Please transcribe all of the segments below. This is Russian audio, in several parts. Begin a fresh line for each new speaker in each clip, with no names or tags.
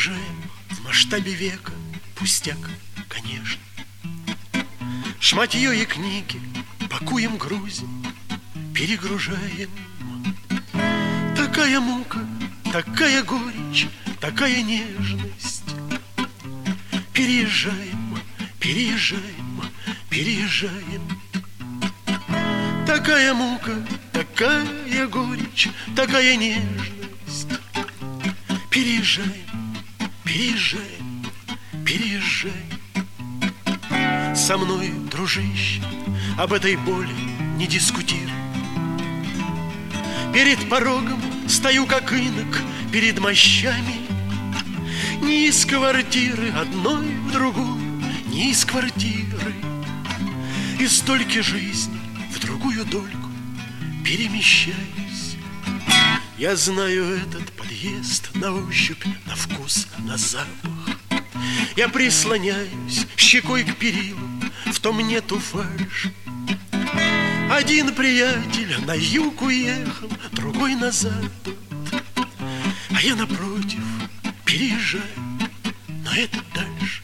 Переезжаем в масштабе века, пустяк, конечно. Шматье и книги пакуем, грузим, перегружаем. Такая мука, такая горечь, такая нежность. Переезжаем, переезжаем, переезжаем. Такая мука, такая горечь, такая нежность. Переезжаем, переезжаем, переезжаем. Со мной, дружище, об этой боли не дискутируй. Перед порогом стою, как инок, перед мощами. Не из квартиры одной в другую, не из квартиры. Из дольки жизни в другую дольку перемещаюсь. Я знаю этот подъезд на ощупь, на вкус, на запах. Я прислоняюсь щекой к перилу, в том нету фальши. Один приятель на юг уехал, другой на запад, а я напротив переезжаю, но это дальше.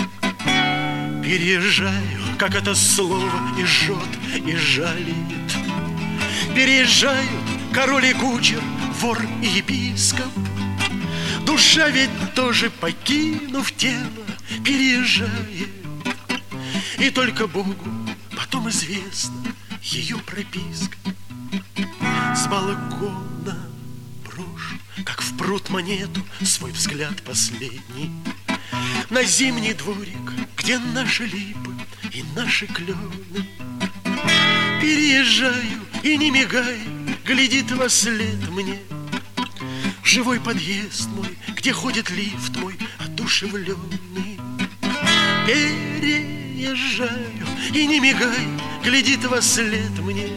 Переезжаю, как это слово и жжет, и жалит. Переезжают король и кучер, вор и епископ. Душа ведь тоже, покинув тело, переезжает. И только Богу потом известна ее прописка. С балкона брошу, как в пруд монету, свой взгляд последний на зимний дворик, где наши липы и наши клены. Переезжаю и не мигая, глядит во след мне живой подъезд мой, где ходит лифт мой одушевленный. Переезжаю и не мигая, глядит во след мне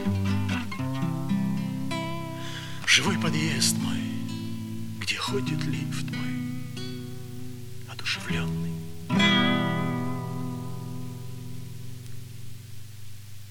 живой подъезд мой, где ходит лифт мой одушевленный.